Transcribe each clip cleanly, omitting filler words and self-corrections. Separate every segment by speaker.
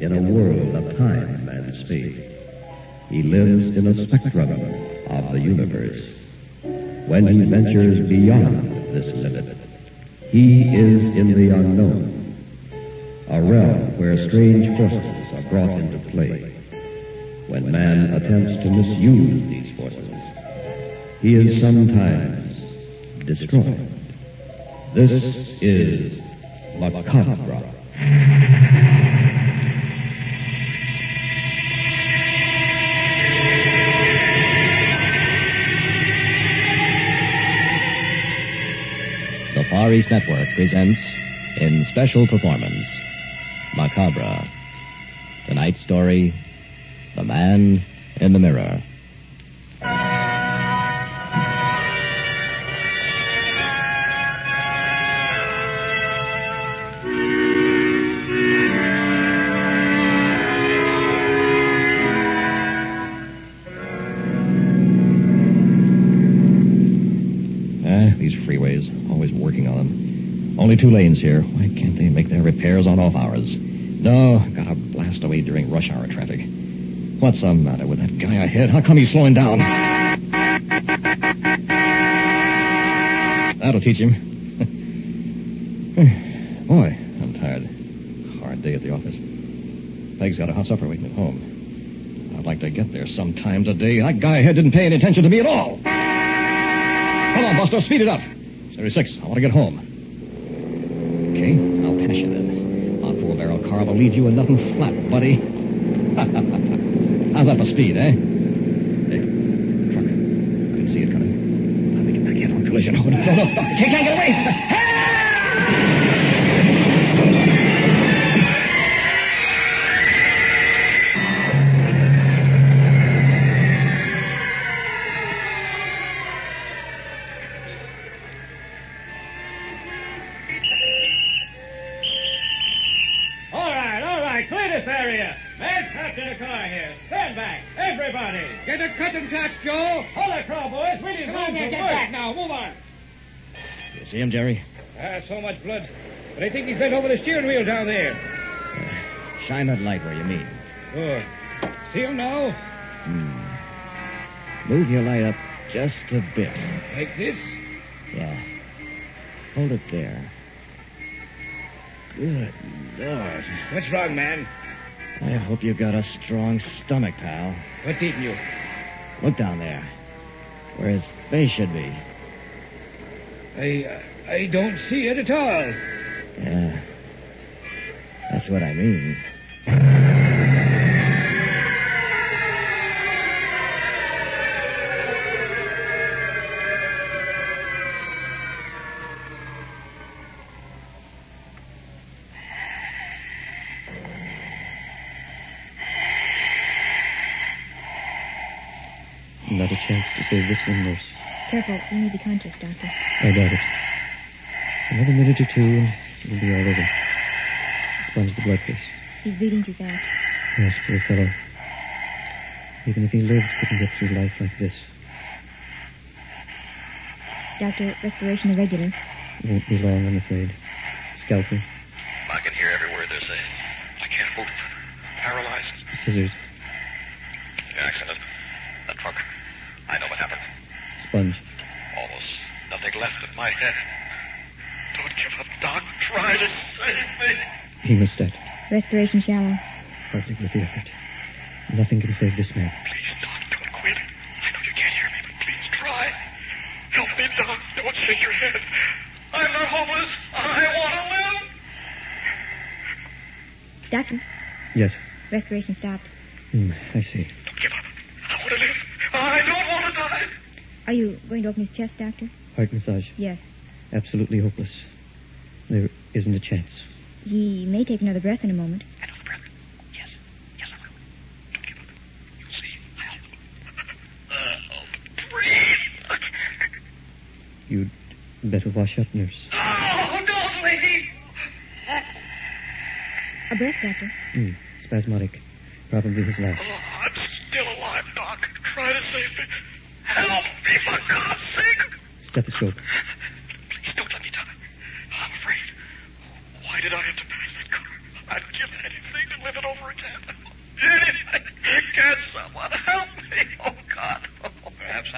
Speaker 1: in a world of time and space. He lives in a spectrum of the universe. When he ventures beyond this limit, he is in the unknown, a realm where strange forces are brought into play. When man attempts to misuse these forces, he is sometimes destroyed. This is Macabre.
Speaker 2: The Far East Network presents, in special performance, Macabre. Tonight's story, The Man in the Mirror. These freeways, always working on them. Only 2 lanes here. Why can't they make their repairs on off hours? No, gotta blast away during rush hour traffic. What's the matter with that guy ahead? How come he's slowing down? That'll teach him. Boy, I'm tired. Hard day at the office. Peg's got a hot supper waiting at home. I'd like to get there sometime today. That guy ahead didn't pay any attention to me at all. Come on, Buster, speed it up. 36, I want to get home. Okay, I'll pass you then. On full-barrel car, I'll leave you in nothing flat, buddy. How's that for speed, eh? Hey, truck. I didn't see it coming. Let me get back in on collision. Oh, no. I can't get away.
Speaker 3: Clear this area. Men trapped in a car here. Stand back. Everybody. Get the cutting catch, Joe. Hold it, Crow, boys. We need room to get back now. Move on.
Speaker 2: You see him, Jerry?
Speaker 3: So much blood. But I think he's bent over the steering wheel down there.
Speaker 2: Shine that light where you mean.
Speaker 3: Good. See him now?
Speaker 2: Move your light up just a bit.
Speaker 3: Like this?
Speaker 2: Yeah. Hold it there. Good Lord.
Speaker 3: What's wrong, man?
Speaker 2: I hope you got a strong stomach, pal.
Speaker 3: What's eating you?
Speaker 2: Look down there. Where his face should be.
Speaker 3: I don't see it at all.
Speaker 2: Yeah. That's what I mean.
Speaker 4: Not a chance to save this one, nurse.
Speaker 5: Careful, you may be conscious, Doctor.
Speaker 4: I doubt it. Another minute or 2 and it'll be all over. Sponge the blood, please.
Speaker 5: He's bleeding too fast.
Speaker 4: Yes, poor fellow. Even if he lived, couldn't get through life like this.
Speaker 5: Doctor, respiration irregular.
Speaker 4: It won't be long, I'm afraid. Scalpel.
Speaker 6: I can hear every word they're saying. I can't move. Paralyzed.
Speaker 4: Scissors.
Speaker 6: The accident. The truck. I know what happened.
Speaker 4: Sponge.
Speaker 6: Almost nothing left of my head. Don't give up, Doc. Try to save me.
Speaker 4: Hemostat.
Speaker 5: Respiration shallow.
Speaker 4: Hardly worth the effort. Nothing can save this man.
Speaker 6: Please, Doc, don't quit. I know you can't hear me, but please try. Help me, Doc. Don't shake your head. I'm not hopeless. I want to live.
Speaker 5: Doctor,
Speaker 4: Yes.
Speaker 5: respiration stopped.
Speaker 4: I see.
Speaker 6: Don't give up. I want to live. I don't want to die.
Speaker 5: Are you going to open his chest, Doctor?
Speaker 4: Heart massage.
Speaker 5: Yes.
Speaker 4: Absolutely hopeless. There isn't a chance.
Speaker 5: He may take another breath in a moment.
Speaker 6: Another breath. Yes. Yes, I will. Don't give up. You'll see. I'll breathe.
Speaker 4: You'd better wash up, nurse.
Speaker 6: Oh, don't leave.
Speaker 5: A breath, Doctor.
Speaker 4: Spasmodic. Probably his last.
Speaker 6: Oh, I'm still alive, Doc. Try to save me. Help me, for God's sake.
Speaker 4: Stethoscope.
Speaker 6: Please don't let me die. I'm afraid. Why did I have to pass that car? I'd give anything to live it over again.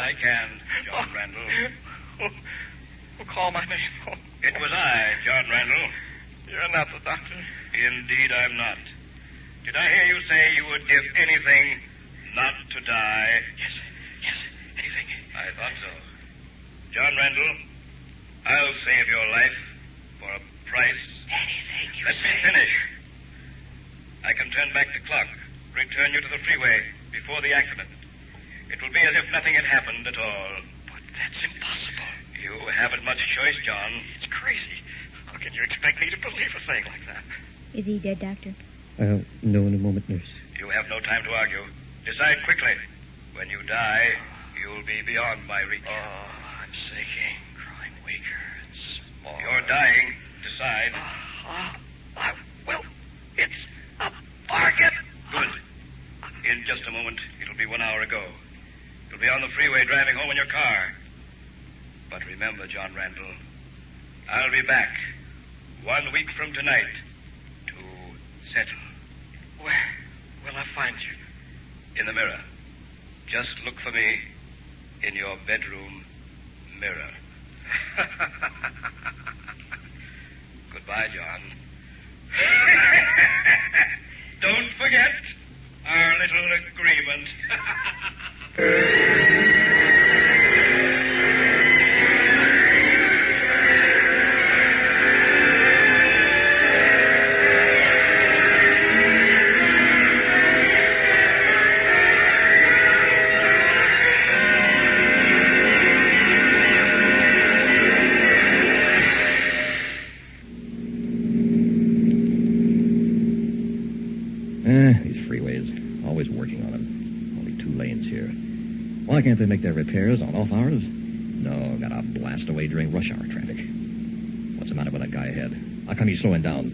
Speaker 6: I can, John Randall.
Speaker 7: Call my name.
Speaker 6: It was I, John Randall.
Speaker 7: You're not the doctor.
Speaker 6: Indeed, I'm not. Did I hear you say you would give anything not to die?
Speaker 7: Yes, anything.
Speaker 6: I thought so. John Randall, I'll save your life for a price.
Speaker 7: Anything you
Speaker 6: Let
Speaker 7: say.
Speaker 6: me finish. I can turn back the clock, return you to the freeway before the accident. It will be as if nothing had happened at all.
Speaker 7: But that's impossible.
Speaker 6: You haven't much choice, John.
Speaker 7: It's crazy. How can you expect me to believe a thing like that?
Speaker 5: Is he dead, Doctor?
Speaker 4: I'll know in a moment, nurse.
Speaker 6: You have no time to argue. Decide quickly. When you die, you'll be beyond my reach.
Speaker 7: Oh, I'm sinking, growing weaker and smaller.
Speaker 6: You're dying. Decide.
Speaker 7: Well, it's a bargain.
Speaker 6: Good. In just a moment, it'll be 1 hour ago. You'll be on the freeway driving home in your car. But remember, John Randall, I'll be back 1 week from tonight to settle.
Speaker 7: Where will I find you?
Speaker 6: In the mirror. Just look for me in your bedroom mirror. Goodbye, John. Don't forget our little agreement.
Speaker 2: These freeways, always working on them. Only 2 lanes here. Why can't they make their repairs on off hours? No, gotta blast away during rush hour traffic. What's the matter with that guy ahead? How come he's slowing down?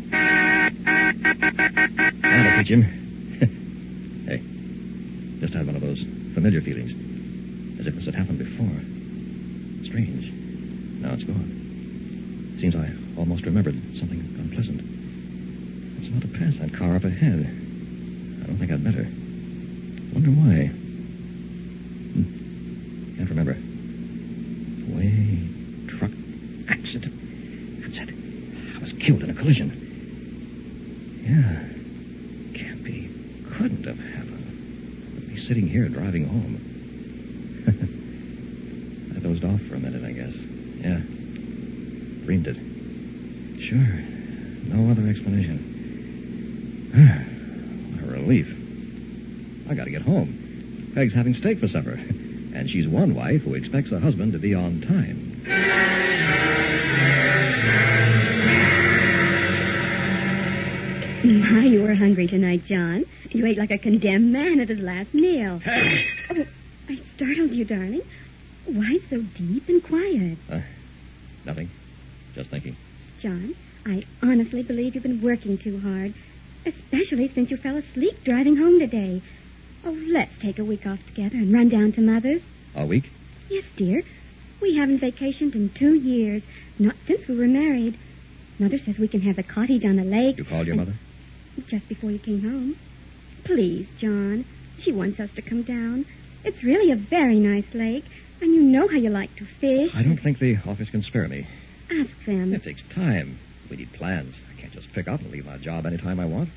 Speaker 2: That'll teach him. Hey, just had one of those familiar feelings. As if this had happened before. Strange. Now it's gone. Seems I almost remembered something unpleasant. It's about to pass that car up ahead. I don't think I'd better. Wonder why. Can't remember. Way truck accident. That's it. I was killed in a collision. Yeah. Can't be. Couldn't have happened. I'd be sitting here driving home. I dozed off for a minute, I guess. Yeah. Dreamed it. Sure. No other explanation. A relief. I gotta get home. Peg's having steak for supper. And she's one wife who expects her husband to be on time.
Speaker 8: My, you were hungry tonight, John. You ate like a condemned man at his last meal.
Speaker 6: Hey!
Speaker 8: Oh, I startled you, darling. Why so deep and quiet?
Speaker 2: Nothing. Just thinking.
Speaker 8: John, I honestly believe you've been working too hard, especially since you fell asleep driving home today. Oh, let's take a week off together and run down to Mother's.
Speaker 2: A week?
Speaker 8: Yes, dear. We haven't vacationed in 2 years, not since we were married. Mother says we can have the cottage on the lake.
Speaker 2: You called your mother?
Speaker 8: Just before you came home. Please, John. She wants us to come down. It's really a very nice lake, and you know how you like to fish.
Speaker 2: I don't think the office can spare me.
Speaker 8: Ask them.
Speaker 2: It takes time. We need plans. I can't just pick up and leave my job anytime I want.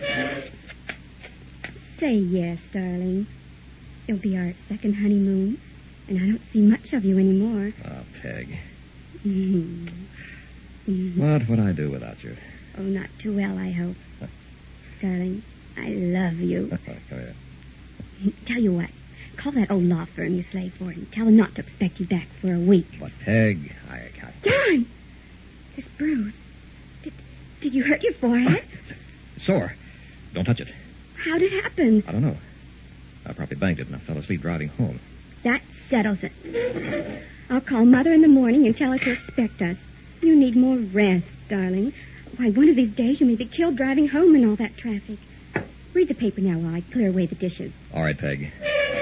Speaker 8: Say yes, darling. It'll be our second honeymoon, and I don't see much of you anymore.
Speaker 2: Ah, Peg.
Speaker 8: Mm-hmm. Mm-hmm.
Speaker 2: What would I do without you?
Speaker 8: Oh, not too well, I hope. Darling, I love you.
Speaker 2: Come here.
Speaker 8: Tell you what, call that old law firm you slaved for and tell them not to expect you back for a week.
Speaker 2: But, Peg, I can't...
Speaker 8: John! This bruise. Did you hurt your forehead?
Speaker 2: It's sore. Don't touch it.
Speaker 8: How'd it happen?
Speaker 2: I don't know. I probably banged it and I fell asleep driving home.
Speaker 8: That settles it. I'll call Mother in the morning and tell her to expect us. You need more rest, darling. Why, one of these days you may be killed driving home in all that traffic. Read the paper now while I clear away the dishes.
Speaker 2: All right, Peg.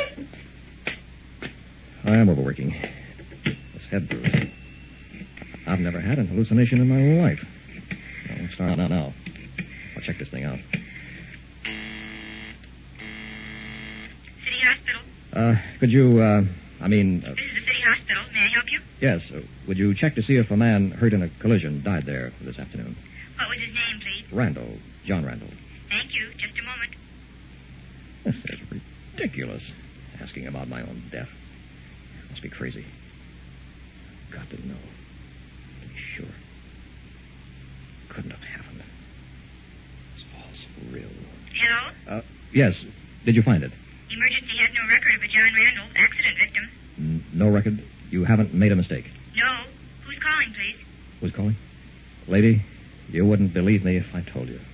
Speaker 2: I am overworking. This head bruise. I've never had an hallucination in my life. Let's start now. I'll check this thing out.
Speaker 9: City Hospital.
Speaker 2: Could you I mean,
Speaker 9: This is the city hospital. May I help you?
Speaker 2: yes. Would you check to see if a man hurt in a collision died there this afternoon?
Speaker 9: What was his name, please?
Speaker 2: Randall. John Randall.
Speaker 9: Thank you. Just a moment.
Speaker 2: This is ridiculous. Asking about my own death. Must be crazy. Got to know. To be sure. Couldn't have happened. It's all surreal.
Speaker 9: Hello?
Speaker 2: Yes. Did you find it?
Speaker 9: Emergency has no record of a John Randall accident victim.
Speaker 2: No record? You haven't made a mistake?
Speaker 9: No. Who's calling, please?
Speaker 2: Who's calling? Lady, you wouldn't believe me if I told you.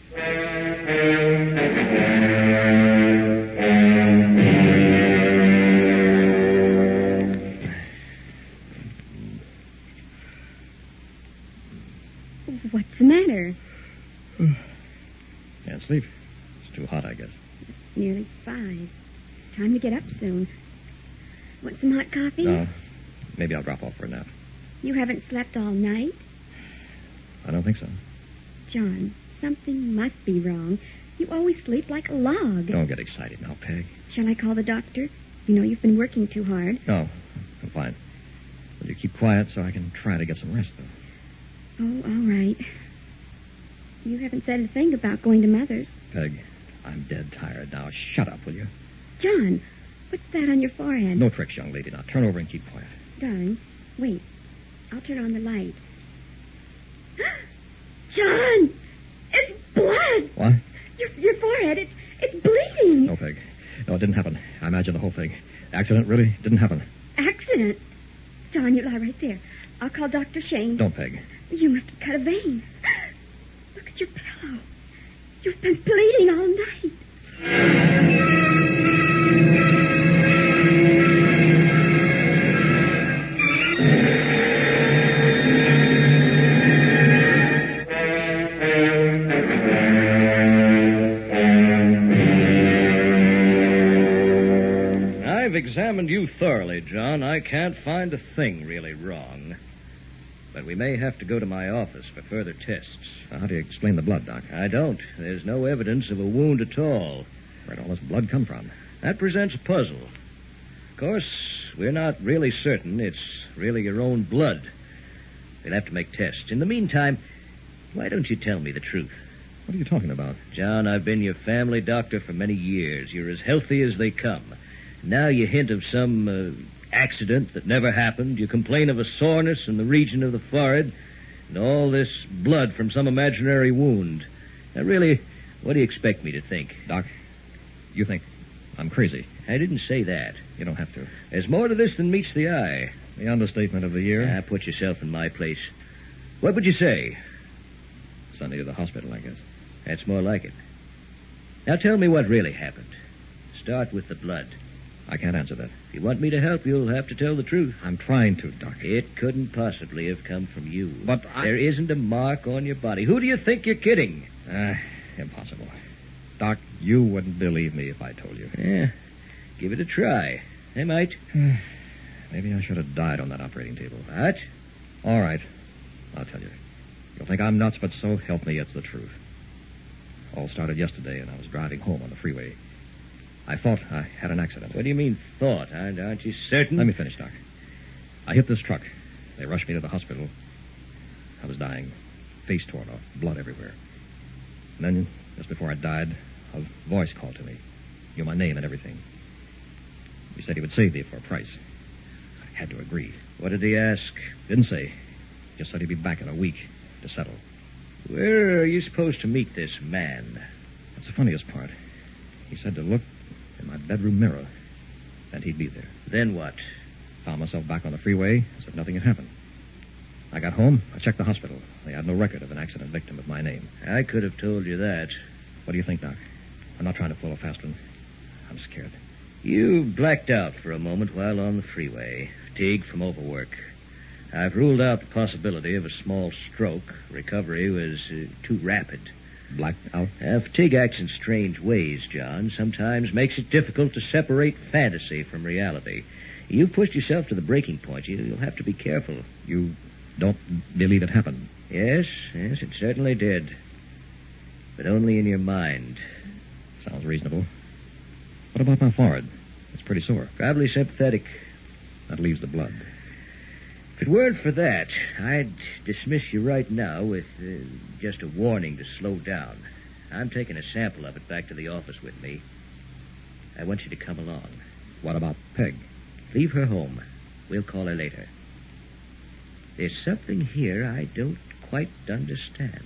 Speaker 8: What's the matter?
Speaker 2: Can't sleep. It's too hot, I guess.
Speaker 8: It's nearly 5. Time to get up soon. Want some hot coffee?
Speaker 2: No. Maybe I'll drop off for a nap.
Speaker 8: You haven't slept all night?
Speaker 2: I don't think so.
Speaker 8: John, something must be wrong. You always sleep like a log.
Speaker 2: Don't get excited now, Peg.
Speaker 8: Shall I call the doctor? You know you've been working too hard.
Speaker 2: No, I'm fine. Will you keep quiet so I can try to get some rest, though?
Speaker 8: Oh, all right. You haven't said a thing about going to Mother's.
Speaker 2: Peg, I'm dead tired now. Shut up, will you?
Speaker 8: John, what's that on your forehead?
Speaker 2: No tricks, young lady. Now turn over and keep quiet.
Speaker 8: Darling, wait. I'll turn on the light. John! It's blood!
Speaker 2: What?
Speaker 8: Your forehead, it's bleeding.
Speaker 2: No, Peg. No, it didn't happen. I imagine the whole thing. Accident really didn't happen.
Speaker 8: Accident? John, you lie right there. I'll call Dr. Shane.
Speaker 2: Don't, Peg.
Speaker 8: You must have cut a vein. Look at your pillow. You've been bleeding all night.
Speaker 10: I've examined you thoroughly, John. I can't find a thing really wrong. But we may have to go to my office for further tests.
Speaker 2: How do you explain the blood, Doc?
Speaker 10: I don't. There's no evidence of a wound at all.
Speaker 2: Where'd all this blood come from?
Speaker 10: That presents a puzzle. Of course, we're not really certain it's really your own blood. We'll have to make tests. In the meantime, why don't you tell me the truth?
Speaker 2: What are you talking about?
Speaker 10: John, I've been your family doctor for many years. You're as healthy as they come. Now you hint of some accident that never happened. You complain of a soreness in the region of the forehead and all this blood from some imaginary wound. Now, really, what do you expect me to think?
Speaker 2: Doc, you think I'm crazy.
Speaker 10: I didn't say that.
Speaker 2: You don't have to.
Speaker 10: There's more to this than meets the eye.
Speaker 2: The understatement of the year.
Speaker 10: Put yourself in my place. What would you say?
Speaker 2: Sunday to the hospital, I guess.
Speaker 10: That's more like it. Now tell me what really happened. Start with the blood.
Speaker 2: I can't answer that.
Speaker 10: If you want me to help, you'll have to tell the truth.
Speaker 2: I'm trying to, Doc.
Speaker 10: It couldn't possibly have come from you.
Speaker 2: But
Speaker 10: there isn't a mark on your body. Who do you think you're kidding?
Speaker 2: Impossible. Doc, you wouldn't believe me if I told you.
Speaker 10: Yeah, give it a try. I might.
Speaker 2: Maybe I should have died on that operating table.
Speaker 10: What?
Speaker 2: All right. I'll tell you. You'll think I'm nuts, but so help me, it's the truth. All started yesterday, and I was driving home on the freeway. I thought I had an accident.
Speaker 10: What do you mean, thought? Aren't you certain?
Speaker 2: Let me finish, Doc. I hit this truck. They rushed me to the hospital. I was dying. Face torn off. Blood everywhere. And then, just before I died, a voice called to me. Knew my name and everything. He said he would save me for a price. I had to agree.
Speaker 10: What did he ask?
Speaker 2: Didn't say. Just said he'd be back in a week to settle.
Speaker 10: Where are you supposed to meet this man?
Speaker 2: That's the funniest part. He said to look in my bedroom mirror, and he'd be there.
Speaker 10: Then what?
Speaker 2: Found myself back on the freeway as if nothing had happened. I got home. I checked the hospital. They had no record of an accident victim of my name.
Speaker 10: I could have told you that.
Speaker 2: What do you think, Doc? I'm not trying to pull a fast one. I'm scared.
Speaker 10: You blacked out for a moment while on the freeway, fatigued from overwork. I've ruled out the possibility of a small stroke. Recovery was too rapid.
Speaker 2: Blacked out?
Speaker 10: Fatigue acts in strange ways, John. Sometimes makes it difficult to separate fantasy from reality. You've pushed yourself to the breaking point. You'll have to be careful.
Speaker 2: You don't believe it happened?
Speaker 10: Yes, it certainly did. But only in your mind.
Speaker 2: Sounds reasonable. What about my forehead? It's pretty sore.
Speaker 10: Probably sympathetic.
Speaker 2: That leaves the blood.
Speaker 10: If it weren't for that, I'd dismiss you right now with just a warning to slow down. I'm taking a sample of it back to the office with me. I want you to come along.
Speaker 2: What about Peg?
Speaker 10: Leave her home. We'll call her later. There's something here I don't quite understand.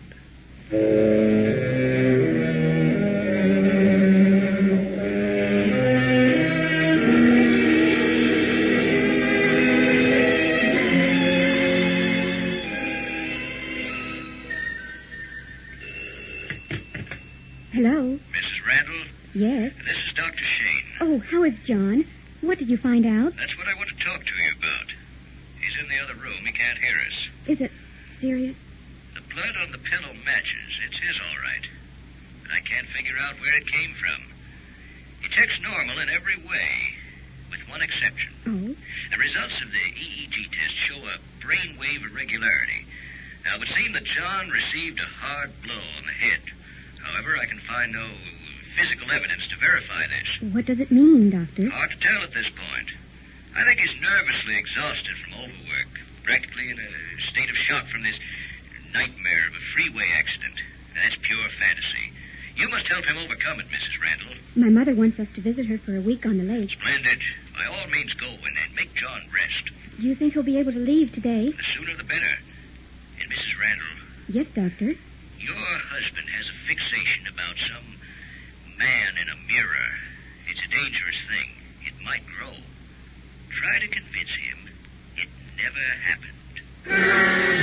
Speaker 8: Hello?
Speaker 6: Mrs. Randall?
Speaker 8: Yes?
Speaker 6: This is Dr. Shane.
Speaker 8: Oh, how is John? What did you find out?
Speaker 6: That's what I want to talk to you about. He's in the other room. He can't hear us.
Speaker 8: Is it serious?
Speaker 6: The blood on the pillow matches. It's his, all right. But I can't figure out where it came from. He checks normal in every way, with one exception.
Speaker 8: Oh?
Speaker 6: The results of the EEG test show a brainwave irregularity. Now, it would seem that John received a hard blow on the head. However, I can find no physical evidence to verify this.
Speaker 8: What does it mean, Doctor?
Speaker 6: Hard to tell at this point. I think he's nervously exhausted from overwork, practically in a state of shock from this nightmare of a freeway accident. That's pure fantasy. You must help him overcome it, Mrs. Randall.
Speaker 8: My mother wants us to visit her for a week on the lake.
Speaker 6: Splendid. By all means, go and make John rest.
Speaker 8: Do you think he'll be able to leave today?
Speaker 6: The sooner the better. And Mrs. Randall,
Speaker 8: Yes, Doctor.
Speaker 6: your husband has a fixation about some man in a mirror. It's a dangerous thing. It might grow. Try to convince him it never happened.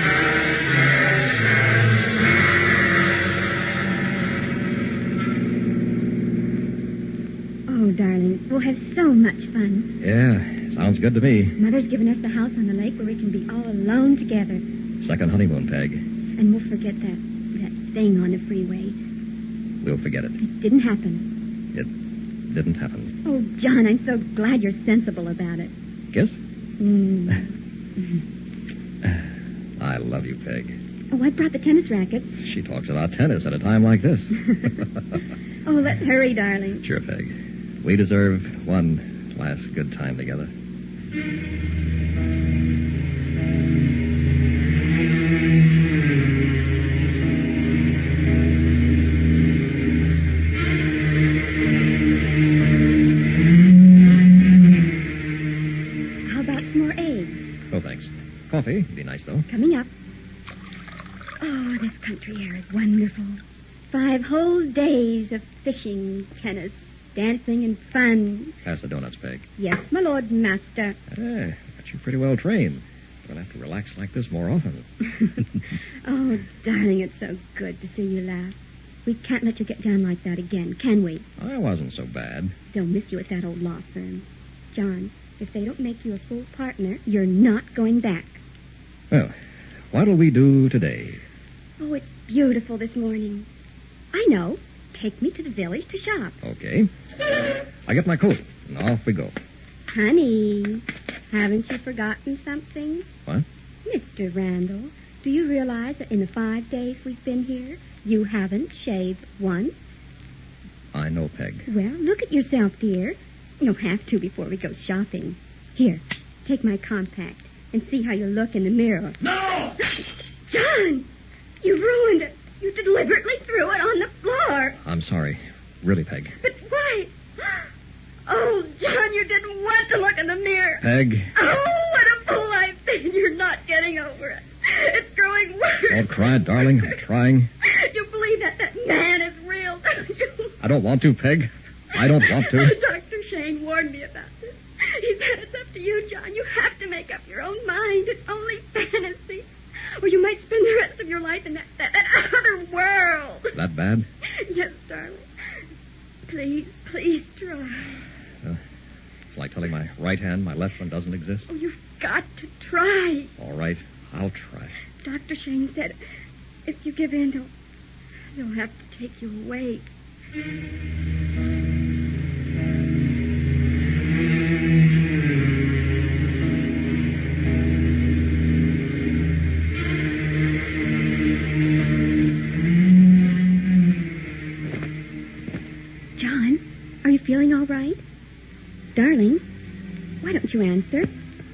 Speaker 8: Oh, darling, we'll have so much fun.
Speaker 2: Yeah, sounds good to me.
Speaker 8: Mother's given us the house on the lake where we can be all alone together.
Speaker 2: Second honeymoon, Peg.
Speaker 8: And we'll forget that thing on the freeway.
Speaker 2: We'll forget it.
Speaker 8: It didn't happen.
Speaker 2: It didn't happen.
Speaker 8: Oh, John, I'm so glad you're sensible about it.
Speaker 2: Kiss?
Speaker 8: Mm.
Speaker 2: I love you, Peg.
Speaker 8: Oh, I brought the tennis rackets.
Speaker 2: She talks about tennis at a time like this.
Speaker 8: Oh, let's hurry, darling.
Speaker 2: Sure, Peg. We deserve one last good time together.
Speaker 8: How about some more eggs?
Speaker 2: Oh, thanks. Coffee would be nice, though.
Speaker 8: Coming up. Oh, this country air is wonderful. 5 whole days of fishing, tennis, dancing, and fun.
Speaker 2: Pass the donuts, Peg.
Speaker 8: Yes, my lord master.
Speaker 2: Hey, got you pretty well trained. You're going to have to relax like this more often.
Speaker 8: Oh, darling, it's so good to see you laugh. We can't let you get down like that again, can we?
Speaker 2: I wasn't so bad.
Speaker 8: They'll miss you at that old law firm. John, if they don't make you a full partner, you're not going back.
Speaker 2: Well, what'll we do today?
Speaker 8: Oh, it's beautiful this morning. I know. Take me to the village to shop.
Speaker 2: Okay. I get my coat, and off we go.
Speaker 8: Honey, haven't you forgotten something?
Speaker 2: What?
Speaker 8: Mr. Randall, do you realize that in the 5 days we've been here, you haven't shaved once?
Speaker 2: I know, Peg.
Speaker 8: Well, look at yourself, dear. You'll have to before we go shopping. Here, take my compact and see how you look in the mirror.
Speaker 3: No!
Speaker 8: John! You ruined it. You deliberately threw it on the floor.
Speaker 2: I'm sorry. Really, Peg.
Speaker 8: But why? Oh, John, you didn't want to look in the mirror.
Speaker 2: Peg.
Speaker 8: Oh, what a fool I've been. You're not getting over it. It's growing worse.
Speaker 2: Don't cry, darling. I'm trying.
Speaker 8: You believe that man is real, don't you?
Speaker 2: I don't want to, Peg. I don't want to.
Speaker 8: Dr. Shane warned me about this. He said it's up to you, John. You have to make up your own mind. It's only fantasy. Or you might spend the rest of your life in that other world.
Speaker 2: That bad?
Speaker 8: Yes, darling. Please try.
Speaker 2: It's like telling my right hand my left one doesn't exist.
Speaker 8: Oh, you've got to try.
Speaker 2: All right, I'll try.
Speaker 8: Dr. Shane said if you give in, they'll have to take you away. John, are you feeling all right? Darling, why don't you answer?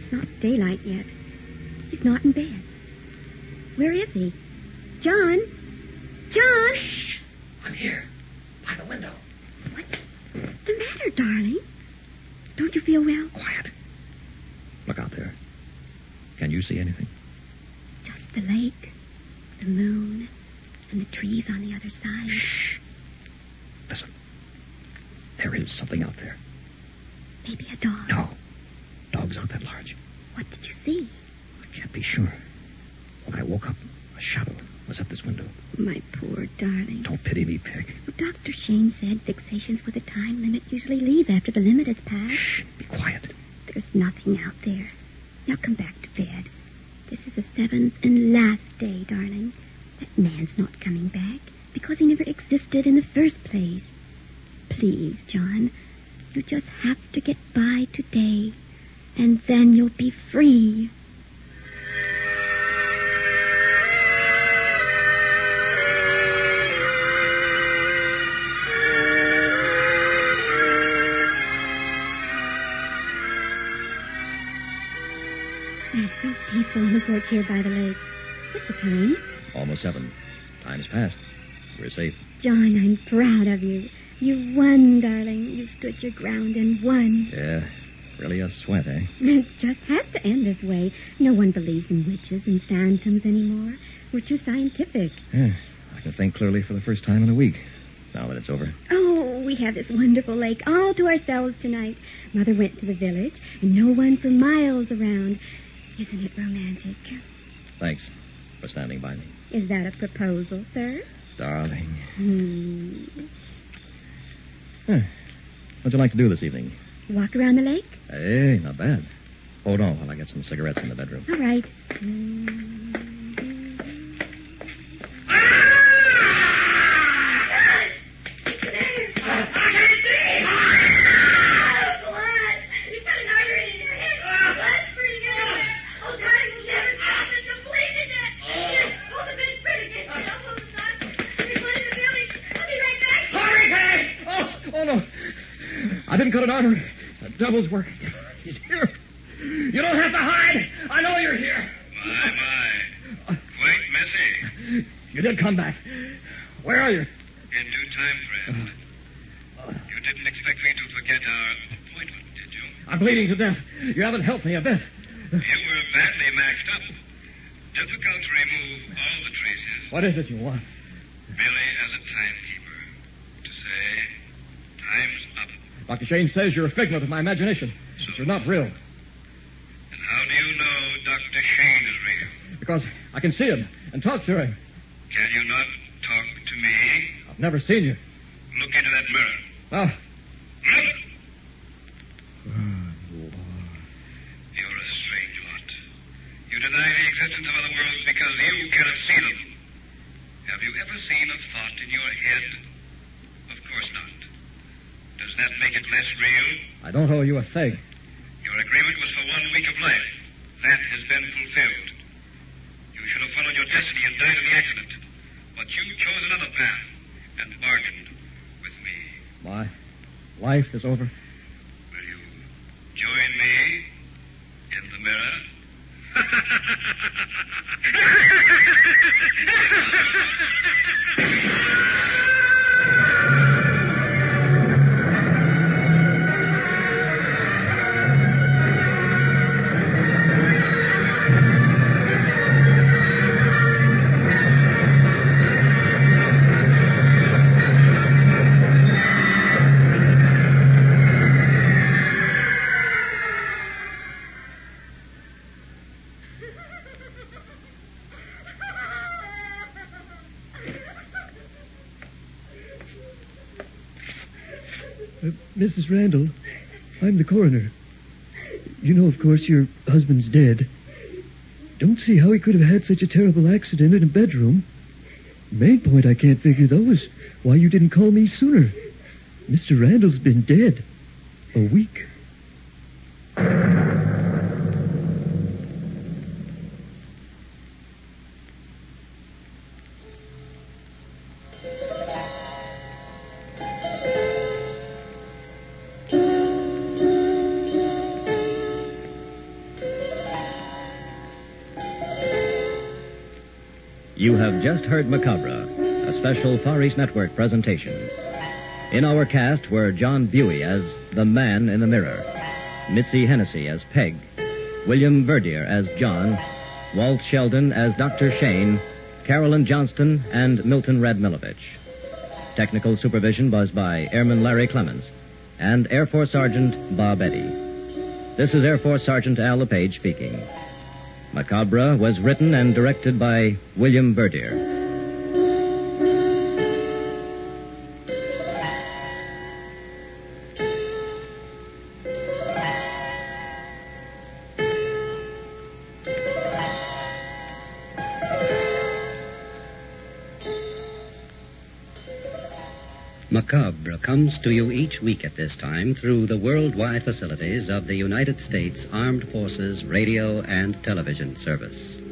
Speaker 8: It's not daylight yet. He's not in bed. Where is he? John? John?
Speaker 2: Shh! I'm here. By the window.
Speaker 8: What's the matter, darling? Don't you feel well?
Speaker 2: Quiet. Look out there. Can you see anything?
Speaker 8: Just the lake, the moon, and the trees on the other side.
Speaker 2: Shh. Listen. There is something out there.
Speaker 8: Maybe a dog.
Speaker 2: No. Dogs aren't that large.
Speaker 8: What did you see?
Speaker 2: I can't be sure. When I woke up, a shadow was at this window.
Speaker 8: My poor darling.
Speaker 2: Don't pity me, Peg.
Speaker 8: Dr. Shane said fixations with a time limit usually leave after the limit has passed.
Speaker 2: Shh. Be quiet.
Speaker 8: There's nothing out there. Now come back to bed. This is the 7th and last day, darling. That man's not coming back because he never existed in the first place. Please, John, you just have to get by today, and then you'll be free. It's so peaceful on the porch here by the lake. What's the time?
Speaker 2: Almost 7. Time's passed. We're safe.
Speaker 8: John, I'm proud of you. You won, darling. You stood your ground and won.
Speaker 2: Yeah. Really a sweat, eh?
Speaker 8: It just has to end this way. No one believes in witches and phantoms anymore. We're too scientific.
Speaker 2: Yeah. I can think clearly for the first time in a week. Now that it's over.
Speaker 8: Oh, we have this wonderful lake all to ourselves tonight. Mother went to the village, and no one for miles around. Isn't it romantic?
Speaker 2: Thanks for standing by me.
Speaker 8: Is that a proposal, sir?
Speaker 2: Darling.
Speaker 8: Huh.
Speaker 2: What'd you like to do this evening?
Speaker 8: Walk around the lake?
Speaker 2: Hey, not bad. Hold on while I get some cigarettes in the bedroom.
Speaker 8: All right.
Speaker 2: I didn't cut an artery. It's the devil's work. He's here. You don't have to hide. I know you're here.
Speaker 6: My. Quite messy.
Speaker 2: You did come back. Where are you?
Speaker 6: In due time, friend. You didn't expect me to forget our appointment, did you?
Speaker 2: I'm bleeding to death. You haven't helped me a bit.
Speaker 6: You were badly maxed up. Difficult to remove all the traces.
Speaker 2: What is it you want?
Speaker 6: Merely as a timekeeper. To say, time's up.
Speaker 2: Dr. Shane says you're a figment of my imagination. But you're not real.
Speaker 6: And how do you know Dr. Shane is real?
Speaker 2: Because I can see him and talk to him.
Speaker 6: Can you not talk to me?
Speaker 2: I've never seen you.
Speaker 6: Look into that mirror.
Speaker 2: Oh.
Speaker 6: Look! You're a strange lot. You deny the existence of other worlds because you cannot see them. Have you ever seen a thought in your head? Of course not. Does that make it less real?
Speaker 2: I don't owe you a thing.
Speaker 6: Your agreement was for 1 week of life. That has been fulfilled. You should have followed your destiny and died in the accident. But you chose another path and bargained with me.
Speaker 2: My life is over.
Speaker 6: Will you join me in the mirror?
Speaker 11: Mrs. Randall, I'm the coroner. You know, of course, your husband's dead. Don't see how he could have had such a terrible accident in a bedroom. The main point I can't figure, though, is why you didn't call me sooner. Mr. Randall's been dead a week.
Speaker 1: You have just heard Macabre, a special Far East Network presentation. In our cast were John Buey as the Man in the Mirror, Mitzi Hennessy as Peg, William Verdier as John, Walt Sheldon as Dr. Shane, Carolyn Johnston, and Milton Radmilovich. Technical supervision was by Airman Larry Clemens and Air Force Sergeant Bob Eddy. This is Air Force Sergeant Al LePage speaking. Macabre was written and directed by William Verdier.
Speaker 12: Macabre comes to you each week at this time through the worldwide facilities of the United States Armed Forces Radio and Television Service.